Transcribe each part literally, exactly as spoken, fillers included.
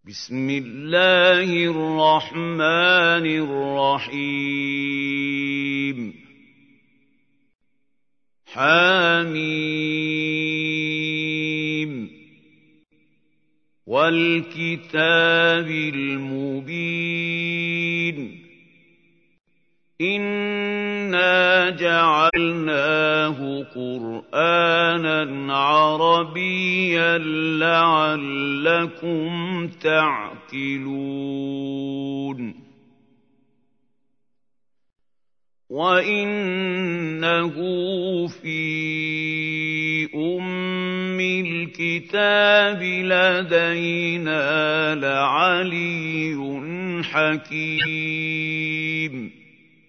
بسم الله الرحمن الرحيم حميم والكتاب المبين إنا جعلناه قرآنا عربيا لعلكم تعقلون وإنه في أم الكتاب لدينا لعلي حكيم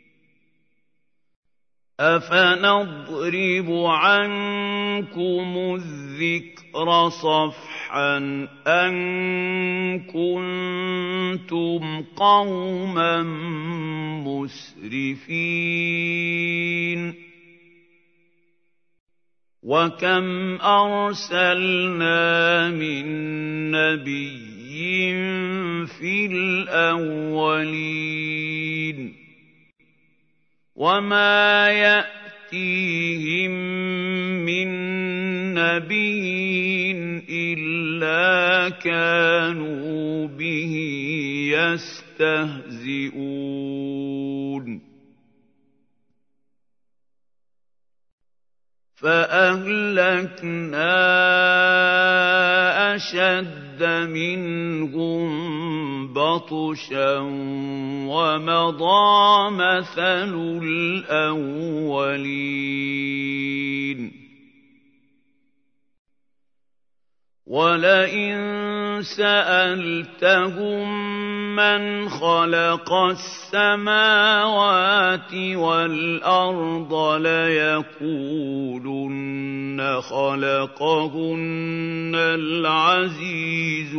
أفنضرب عنكم الذكر صفحا أن كنتم قوما مسرفين وكم أرسلنا من نبي في الأولين وما يأتيهم من نبي إلا كانوا به يستهزئون فأهلكنا أشد منهم بطشا ومضى مثل الأولين ولئن سألتهم من خلق السماوات والأرض ليقولن خلقهن العزيز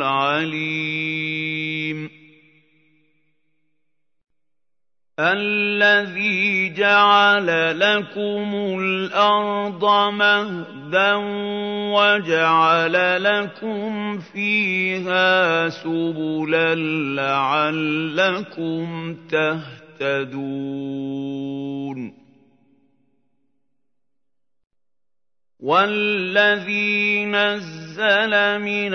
العليم الذي جعل لكم الأرض مهدا وجعل لكم فيها سبلا لعلكم تهتدون والذي نزل من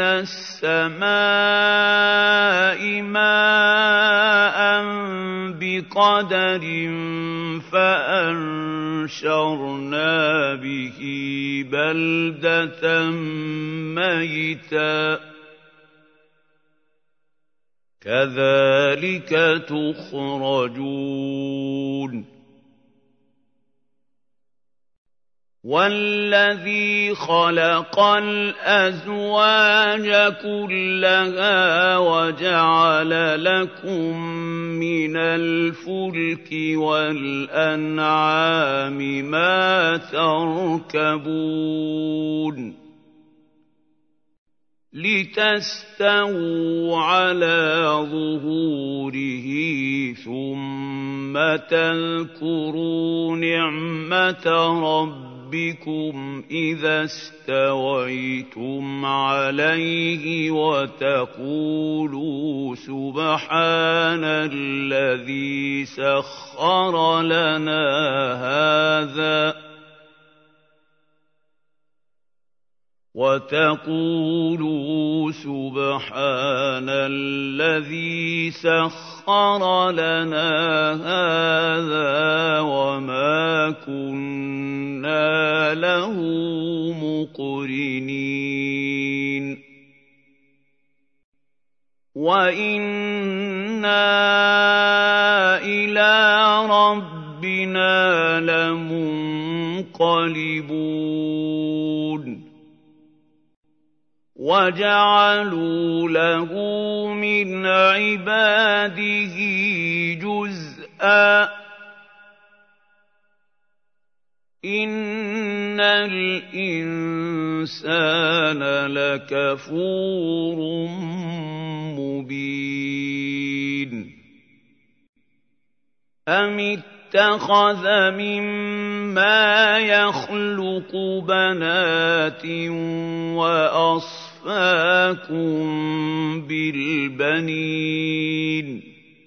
السماء ماء بقدر فأنشرنا به بلدة ميتا كذلك تخرجون والذي خلق الأزواج كلها وجعل لكم من الفلك والأنعام ما تركبون لتستووا على ظهوره ثم تذكروا نعمة ربكم بكم إذا استويتم عليه وتقولوا سبحان الذي سخر لنا هذا وتقولوا سبحان الذي سخر لنا هذا وما كنا له مقرنين وإنا إلى ربنا لمنقلبون وجعلوا له من عباده جزءا إن الإنسان لكفور مبين أم اتخذ مما يخلق بنات وأصفاكم أَصْفَاكُم بِالْبَنِينَ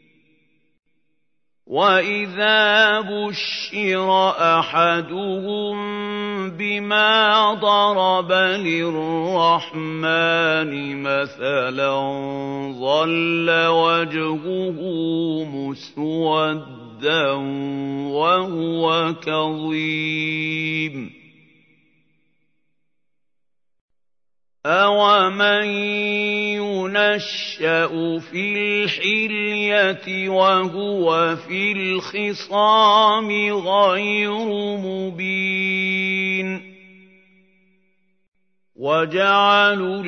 وَإِذَا بُشِّرَ أَحَدُهُم بِمَا ضَرَبَ لِلرَّحْمَٰنِ مَثَلًا ظَلَّ وَجْهُهُ مُسْوَدًّا وَهُوَ كَظِيمٌ أَوَمَن يُنَشَّأُ فِي الْحِلْيَةِ وَهُوَ فِي الْخِصَامِ غَيْرُ مُبِينٍ وَجَعَلُوا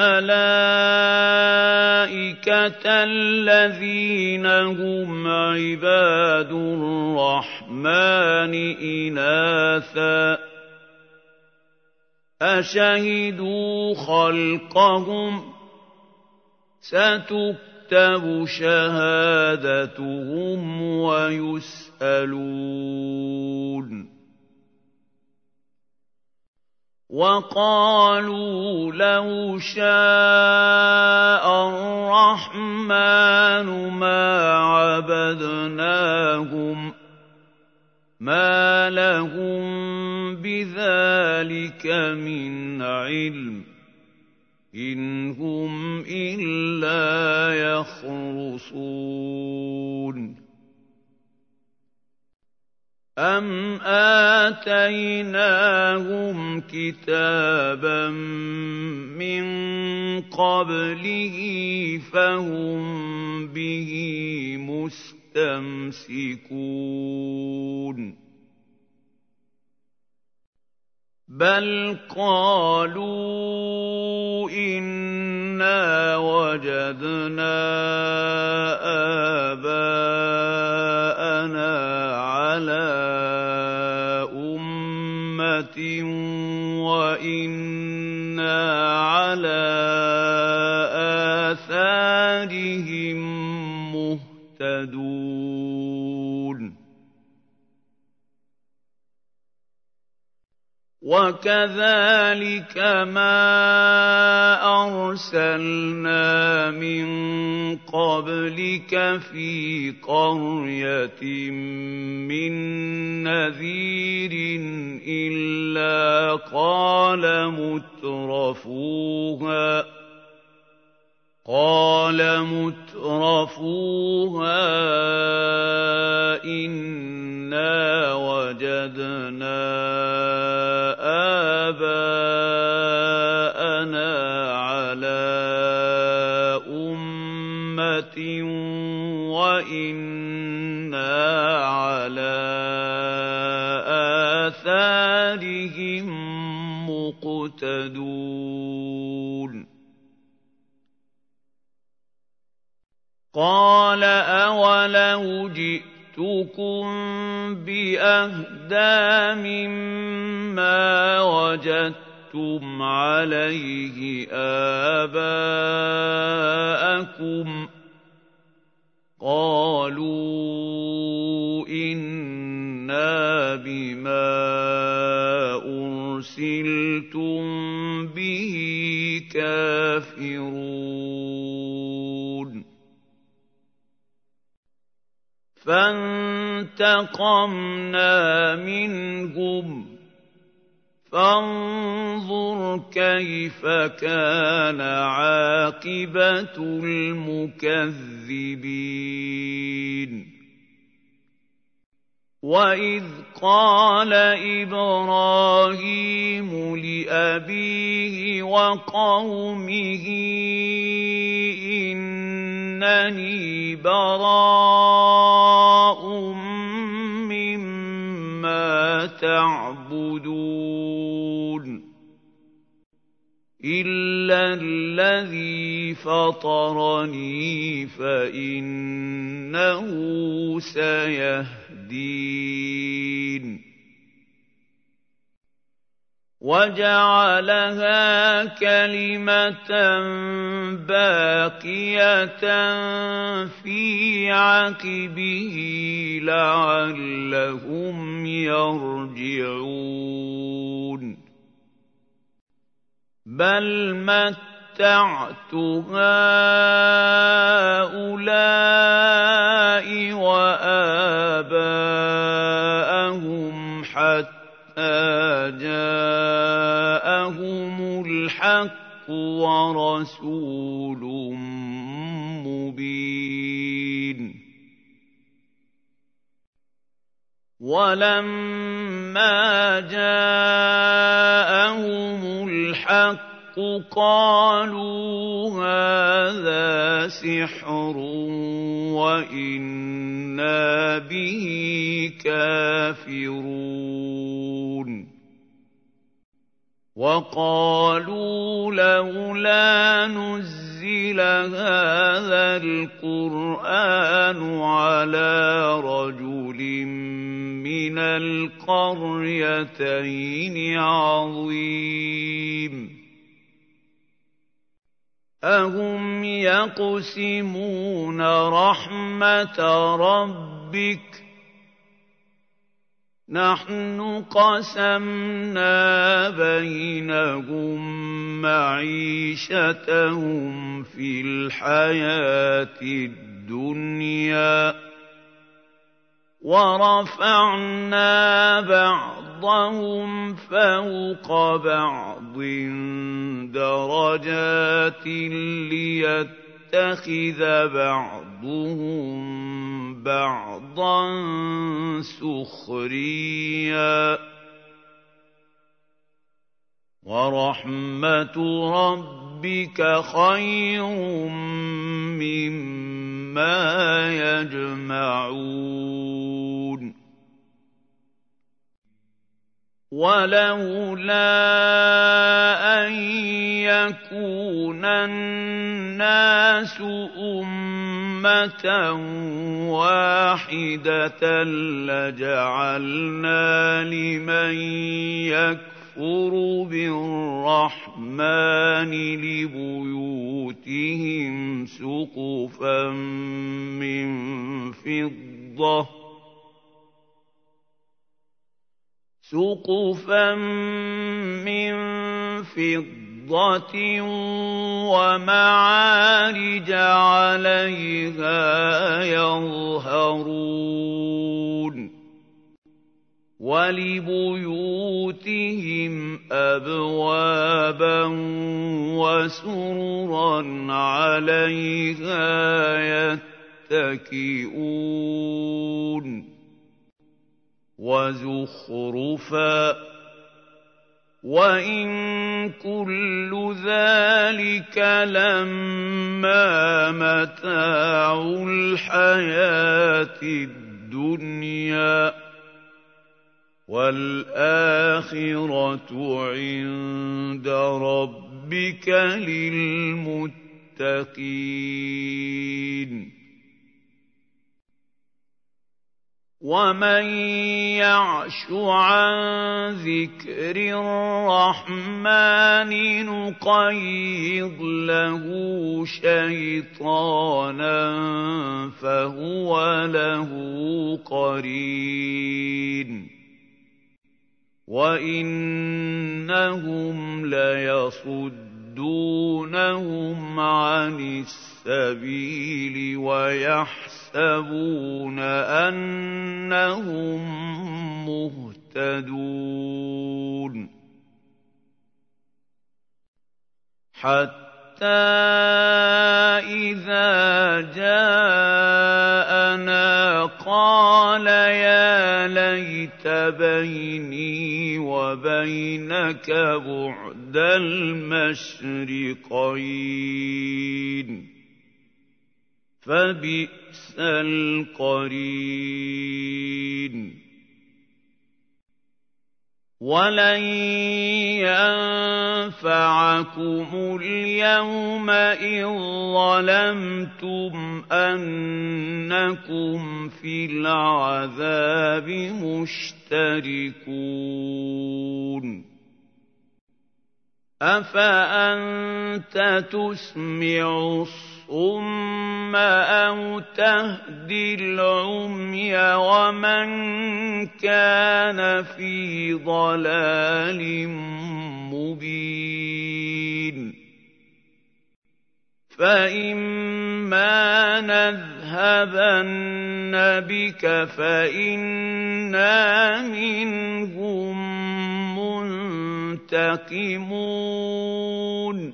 الْمَلَائِكَةَ الَّذِينَ هُمْ عِبَادُ الرَّحْمَٰنِ إِنَاثًا أَشَهِدُوا خَلْقَهُمْ ۚ سَتُكْتَبُ شَهَادَتُهُمْ وَيُسْأَلُونَ وَقَالُوا لَوْ شَاءَ الرَّحْمَٰنُ مَا عَبَدْنَاهُم مَا لَهُم بِذَٰلِكَ مِنْ عِلْمٍ إِنْ هُمْ إِلَّا يَخْرُصُونَ أَمْ آتَيْنَاهُمْ كِتَابًا مِّن قَبْلِهِ فَهُم بِهِ مُسْتَمْسِكُونَ بَلْ قَالُوا إِنَّا وَجَدْنَا آبَاءَنَا عَلَىٰ أُمَّةٍ وَإِنَّا عَلَىٰ آثَارِهِم مُّهْتَدُونَ وَكَذَٰلِكَ مَا أَرْسَلْنَا مِن قَبْلِكَ فِي قَرْيَةٍ مِّن نَّذِيرٍ إِلَّا قَالَ مُتْرَفُوهَا قَالَ مُتْرَفُوهَا إِنَّا وَجَدْنَا آبَاءَنَا عَلَىٰ أُمَّةٍ وَإِنَّا عَلَىٰ آثَارِهِم مُّقْتَدُونَ قَالَ أَوَلَوْ جِئْتُكُم بِأَهْدَىٰ مِمَّا وَجَدتُّمْ عَلَيْهِ آبَاءَكُمْ ۖ قَالُوا إِنَّا بِمَا أُرْسِلْتُم بِهِ كَافِرُونَ فَانتَقَمْنَا مِنْهُمْ فَانظُرْ كَيْفَ كَانَ عَاقِبَةُ الْمُكَذِّبِينَ وَإِذْ قَالَ إِبْرَاهِيمُ لِأَبِيهِ وَقَوْمِهِ إِنَّنِي بَرَاءٌ مِّمَّا تَعْبُدُونَ إِلَّا الَّذِي فَطَرَنِي فَإِنَّهُ سَيَهْدِينِ وَجَعَلَهَا كَلِمَةً بَاقِيَةً فِي عَقِبِهِ لَعَلَّهُمْ يَرْجِعُونَ بَلْ مَتَّعْنَا مَتَّعْتُ هَٰؤُلَاءِ وَآبَاءَهُمْ حَتَّىٰ جَاءَهُمُ الْحَقُّ وَرَسُولٌ مُّبِينٌ وَلَمَّا جَاءَهُمُ الْحَقُّ قَالُوا هَٰذَا سِحْرٌ وَإِنَّا بِهِ كَافِرُونَ وَقَالُوا لَوْلَا نُزِّلَ هَٰذَا الْقُرْآنُ عَلَىٰ رَجُلٍ مِّنَ الْقَرْيَتَيْنِ عَظِيمٍ أَهُمْ يَقْسِمُونَ رَحْمَةَ رَبِّكَ ۚ نَحْنُ قَسَمْنَا بَيْنَهُم مَّعِيشَتَهُمْ فِي الْحَيَاةِ الدُّنْيَا وَرَفَعْنَا بَعْضَهُمْ فَوْقَ بَعْضٍ دَرَجَاتٍ لِّيَتَّخِذَ بَعْضُهُم بَعْضًا سُخْرِيًّا ۗ وَرَحْمَةُ رَبِّكَ خَيْرٌ مِّمَّا يَجْمَعُونَ وَلَوْلَا أَن يَكُونَ النَّاسُ أُمَّةً وَاحِدَةً لَّجَعَلْنَا لِمَن يَكْفُرُ بِالرَّحْمَٰنِ لِبُيُوتِهِمْ سُقُفًا مِّن فِضَّةٍ سُقُفًا مِّن فِضَّةٍ وَمَعَارِجَ عَلَيْهَا يَظْهَرُونَ وَلِبُيُوتِهِمْ أَبْوَابًا وَسُرُرًا عَلَيْهَا يَتَّكِئُونَ وَزُخْرُفًا ۚ وَإِن كُلُّ ذَٰلِكَ لَمَّا مَتَاعُ الْحَيَاةِ الدُّنْيَا ۚ وَالْآخِرَةُ عِندَ رَبِّكَ لِلْمُتَّقِينَ وَمَن يَعْشُ عَن ذِكْرِ الرَّحْمَٰنِ نُقَيِّضْ لَهُ شَيْطَانًا فَهُوَ لَهُ قَرِينٌ وَإِنَّهُمْ لَيَصُدُّونَهُمْ عَنِ السَّبِيلِ وَيَحْسَبُونَ أَنَّهُم مُّهْتَدُونَ حَتَّىٰ إِذَا جَاءَنَا قَالَ يَا لَيْتَ بَيْنِي وَبَيْنَكَ بُعْدَ الْمَشْرِقَيْنِ فَبِئْسَ الْقَرِينُ وَلَن يَنفَعَكُمُ الْيَوْمَ إِذ ظَّلَمْتُمْ أَنَّكُمْ فِي الْعَذَابِ مُشْتَرِكُونَ أَفَأَنتَ تُسْمِعُ الصُّمَّ أَوْ تَهْدِي الْعُمْيَ وَمَن كَانَ فِي ضَلَالٍ مُّبِينٍ فَإِمَّا نَذْهَبَنَّ بِكَ فَإِنَّا مِنْهُم مُّنتَقِمُونَ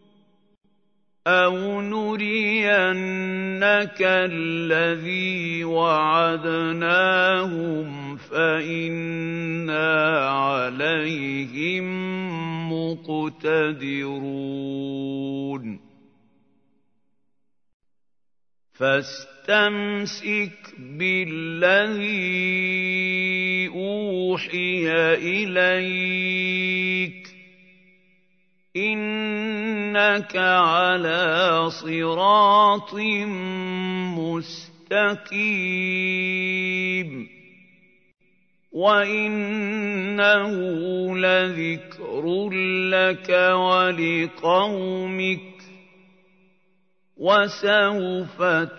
أَوْ نُرِيَنَّكَ الَّذِي وَعَدْنَاهُمْ فَإِنَّا عَلَيْهِم مُّقْتَدِرُونَ فَاسْتَمْسِكْ بِالَّذِي أُوحِيَ إِلَيْكَ ۖ إِنَّكَ عَلَىٰ صِرَاطٍ مُّسْتَقِيمٍ وَإِنَّهُ لَذِكْرٌ لَّكَ وَلِقَوْمِكَ وَسَوْفَ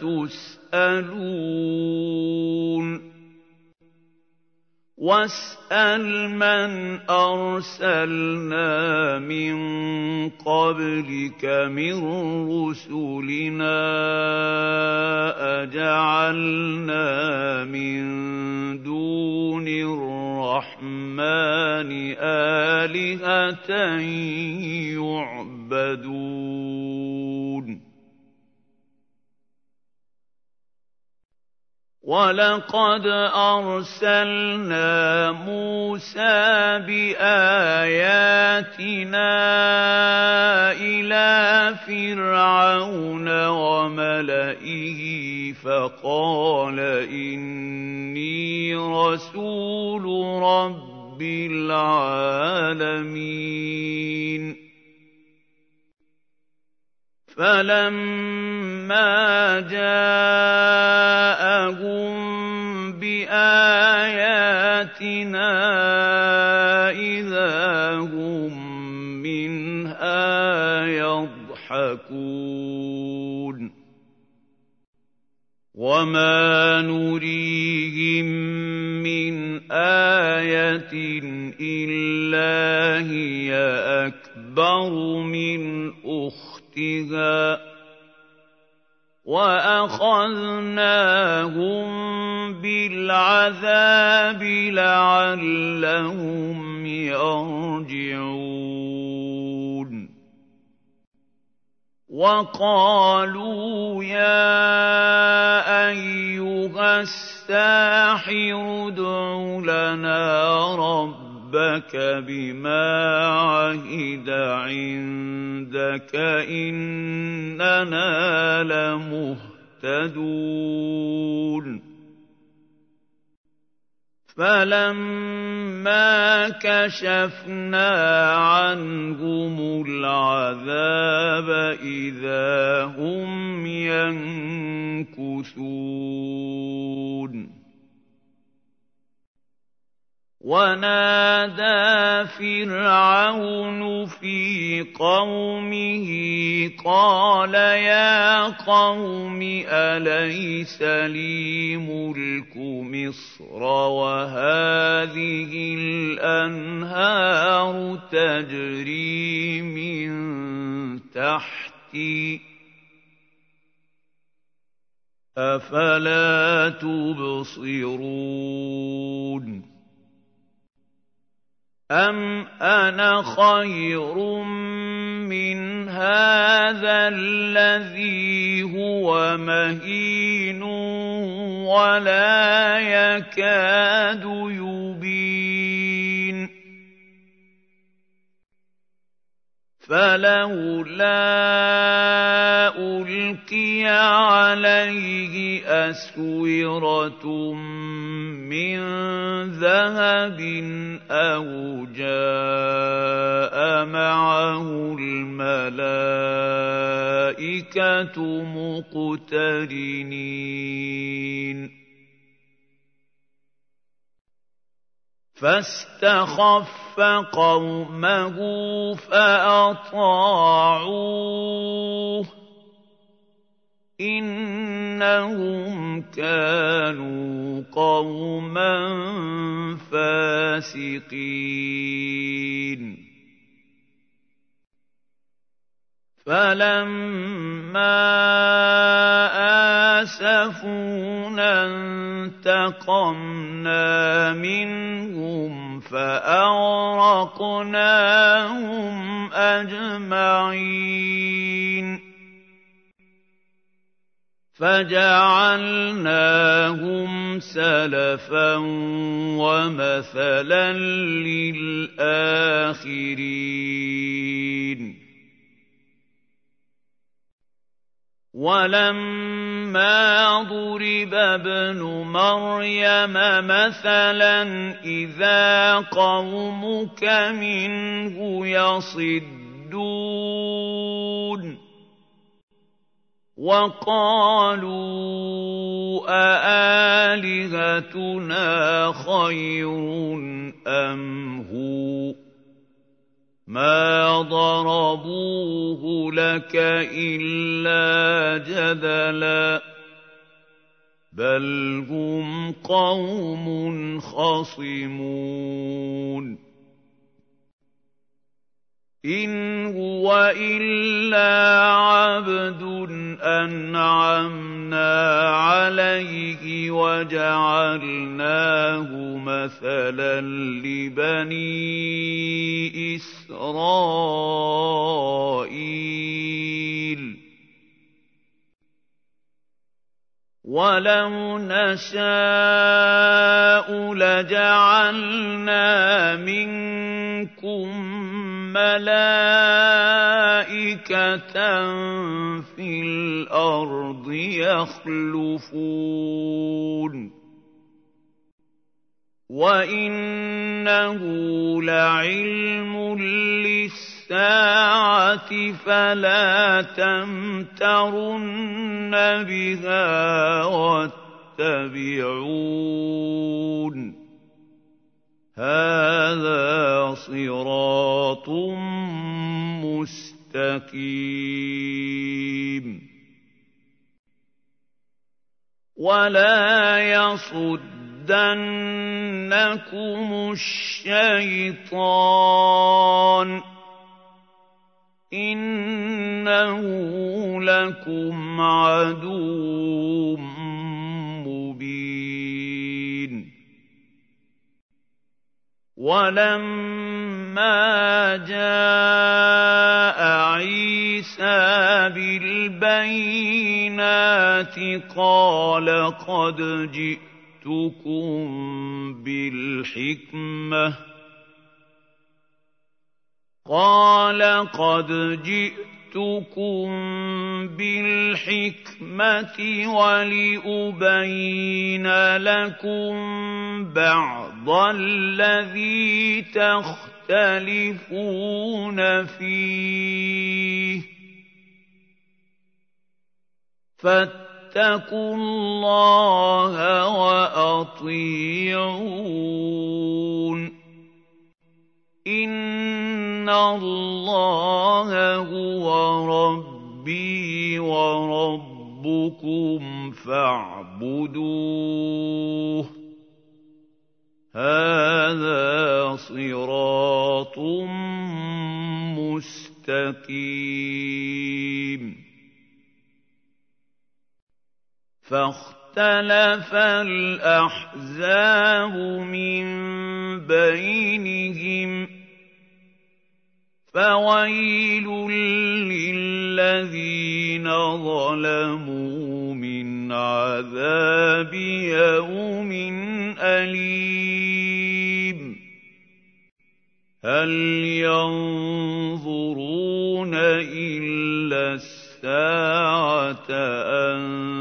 تُسْأَلُونَ وَاسْأَلْ مَنْ أَرْسَلْنَا مِن قَبْلِكَ مِن رُّسُلِنَا أَجَعَلْنَا مِن دُونِ الرَّحْمَٰنِ آلِهَةً يُعْبَدُونَ وَلَقَدْ أَرْسَلْنَا مُوسَىٰ بِآيَاتِنَا إِلَىٰ فِرْعَوْنَ وَمَلَئِهِ فَقَالَ إِنِّي رَسُولُ رَبِّ الْعَالَمِينَ فَلَمَّا جَاءَهُم بِآيَاتِنَا إِذَا هُم مِّنْهَا يَضْحَكُونَ وَمَا نُرِيهِم مِّنْ آيَةٍ إِلَّا هِيَ أَكْبَرُ مِنْ أُخْتِهَا وَأَخَذْنَاهُم بِالْعَذَابِ لَعَلَّهُمْ يَرْجِعُونَ وَقَالُوا يَا أَيُّهَ السَّاحِرُ ادْعُ لَنَا رَبَّكَ بِمَا عَهِدَ عِندَكَ إِنَّنَا لَمُهْتَدُونَ فَلَمَّا كَشَفْنَا عَنْهُمُ الْعَذَابَ إِذَا هُمْ يَنكُثُونَ وَنَادَىٰ فِرْعَوْنُ فِي قَوْمِهِ قَالَ يَا قَوْمِ أَلَيْسَ لِي مُلْكُ مِصْرَ وَهَٰذِهِ الْأَنْهَارُ تَجْرِي مِن تَحْتِي ۖ أَفَلَا تُبْصِرُونَ أَمْ أَنَا خَيْرٌ مِّنْ هَٰذَا الَّذِي هُوَ مَهِينٌ وَلَا يَكَادُ يُبِينُ فَلَوْلَا أُلْقِيَ عَلَيْهِ أَسْوِرَةٌ مِّن ذَهَبٍ أَوْ جَاءَ مَعَهُ الْمَلَائِكَةُ مُقْتَرِنِينَ فَاسْتَخَفَّ قَوْمَهُ فَأَطَاعُوهُ ۚ إِنَّهُمْ كَانُوا قَوْمًا فَاسِقِينَ فَلَمَّا آسَفُونَا انتَقَمْنَا مِنْهُمْ فَأَغْرَقْنَاهُمْ أَجْمَعِينَ فَجَعَلْنَاهُمْ سَلَفًا وَمَثَلًا لِّلْآخِرِينَ وَلَمَّا ضُرِبَ ابْنُ مَرْيَمَ مَثَلًا إِذَا قَوْمُكَ مِنْهُ يَصِدُّونَ وَقَالُوا أَآلِهَتُنَا خَيْرٌ أَمْ هُوَ مَا ضَرَبُوهُ لَكَ إِلَّا جَدَلًا بَلْ هُمْ قَوْمٌ خَصِمُونَ إِنْ هُوَ إِلَّا عَبْدٌ أَنْعَمْنَا عَلَيْهِ وَجَعَلْنَاهُ مَثَلًا لِّبَنِي إِسْرَائِيلَ وَلَوْ نَشَاءُ لَجَعَلْنَا مِنكُم مَّلَائِكَةً فِي الْأَرْضِ يَخْلُفُونَ وَإِنَّهُ لَعِلْمٌ لِّلسَّاعَةِ فَلَا تَمْتَرُنَّ بِهَا وَاتَّبِعُونِ هَٰذَا صِرَاطٌ مُّسْتَقِيمٌ وَلَا يَصُدَّنَّكُمُ الشَّيْطَانُ إِنَّهُ لَكُمْ عَدُوٌّ مُّبِينٌ وَلَمَّا جَاءَ عِيسَىٰ بِالْبَيِّنَاتِ قَالَ قَدْ جِئْتُكُم بِالْحِكْمَةِ قَالَ قَدْ جِئْتُكُم بِالْحِكْمَةِ وَلِأُبَيِّنَ لَكُم بَعْضَ الَّذِي تَخْتَلِفُونَ فِيهِ فَاتَّقُوا اللَّهَ وَأَطِيعُونِ إِنَّ اللَّهَ هُوَ رَبِّي وَرَبُّكُمْ فَاعْبُدُوهُ هَٰذَا صِرَاطٌ مُّسْتَقِيمٌ فَاخْتَلَفَ الْأَحْزَابُ مِن بَيْنِهِمْ فَوَيْلٌ لِّلَّذِينَ ظَلَمُوا مِنْ عَذَابِ يَوْمٍ أَلِيمٍ هَلْ يَنظُرُونَ إِلَّا السَّاعَةَ أَن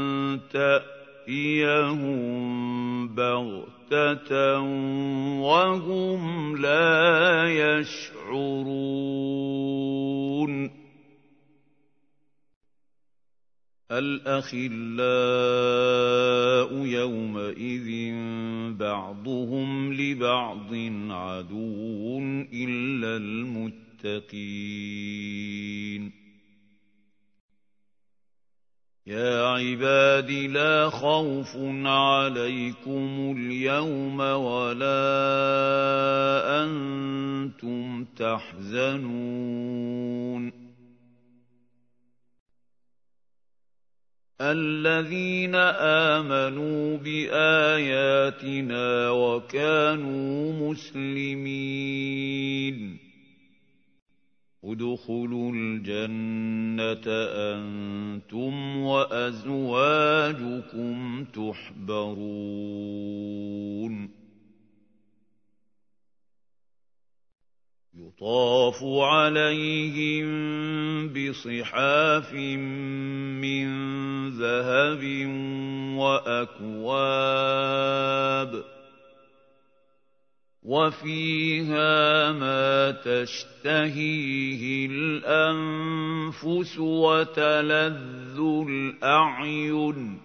تَأْتِيَهُم بَغْتَةً وَهُمْ لَا يَشْعُرُونَ الْأَخِلَّاءُ يَوْمَئِذٍ بَعْضُهُمْ لِبَعْضٍ عَدُوٌّ إِلَّا الْمُتَّقِينَ يَا عِبَادِ لَا خَوْفٌ عَلَيْكُمُ الْيَوْمَ وَلَا أَنتُمْ تَحْزَنُونَ الذين آمنوا بآياتنا وكانوا مسلمين ادخلوا الجنة أنتم وأزواجكم تحبرون يطاف عليهم بصحاف من ذهب وأكواب وفيها ما تشتهيه الأنفس وتلذ الأعين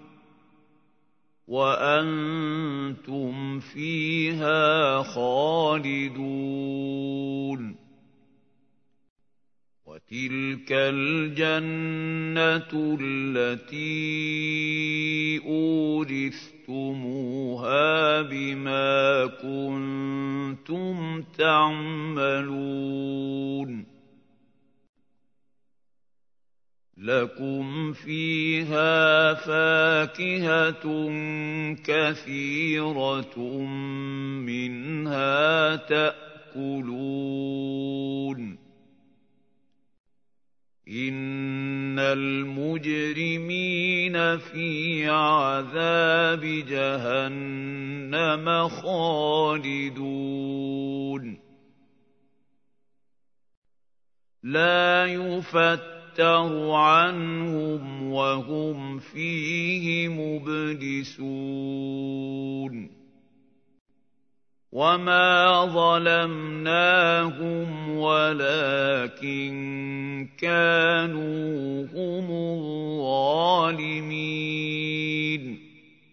وأنتم فيها خالدون وتلك الجنة التي أورثتموها بما كنتم تعملون لكم فيها فاكهة كثيرة منها تأكلون إن المجرمين في عذاب جهنم خالدون لا يفتر عنهم وهم فيه مبلسون وما ظلمناهم ولكن كانوا هم الظالمين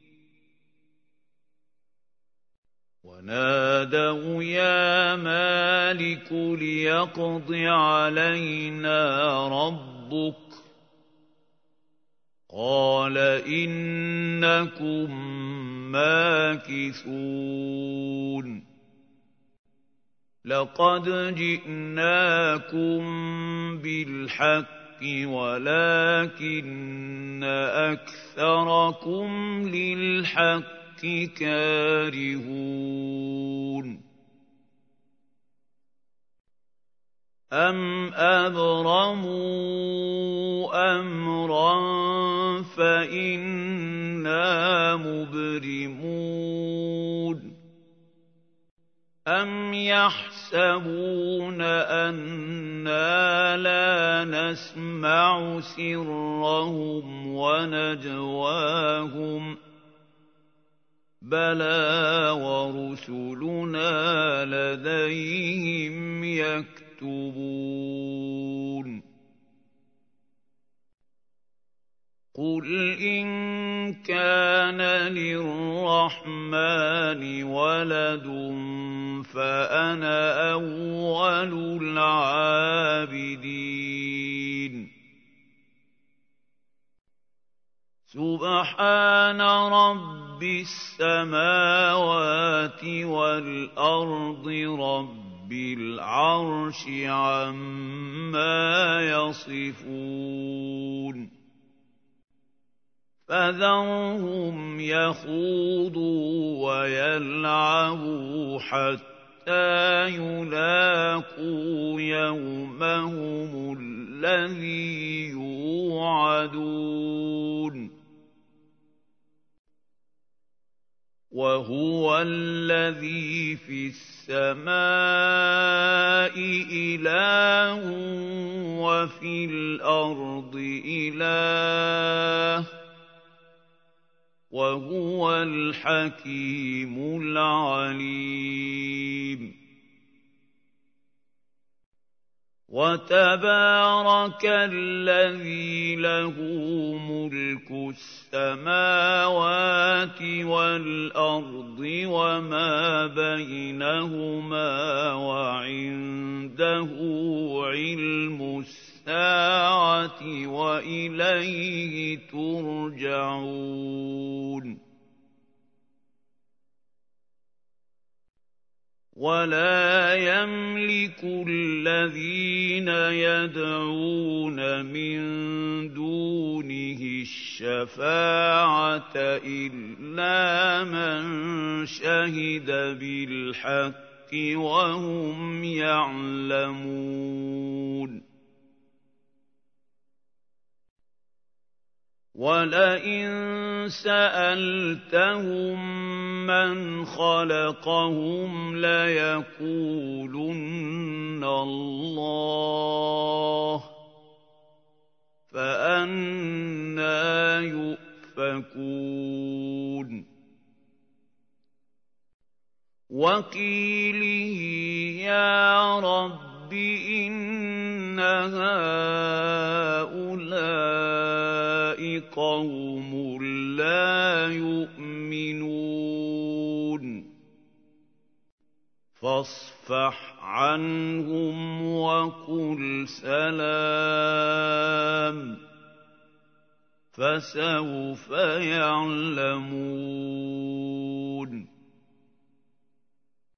ونادوا يا مالك ليقض علينا ربك قال إنكم ماكثون لقد جئناكم بالحق ولكن أكثركم للحق كارهون أم أبرموا أمرا فإنا مبرمون أم يحسبون أنا لا نسمع سرهم ونجواهم بلى ورسلنا لديهم يكتبون قل إن كان للرحمن ولد فأنا أول العابدين سبحان رب السماوات والأرض رب العرش عما يصفون فذرهم يخوضوا ويلعبوا حتى يلاقوا يومهم الذي يوعدون وهو الذي في السماء إله وفي الأرض إله وهو الحكيم العليم وتبارك الذي له ملك السماوات والأرض وما بينهما وعنده علم الساعة وإليه ترجعون ولا يملك الذين يدعون من دونه الشفاعة إلا من شهد بالحق وهم يعلمون وَلَئِن سَأَلْتَهُم مَّنْ خَلَقَهُمْ لَيَقُولُنَّ اللَّهُ فَأَنَّىٰ يُؤْفَكُونَ وَقِيلِهِ يَا رَبِّ إِنَّ هَٰؤُلَاءِ قَوْمٌ لَّا يُؤْمِنُونَ فَاصْفَحْ عَنْهُمْ وَقُلْ سَلَامٌ فَسَوْفَ يَعْلَمُونَ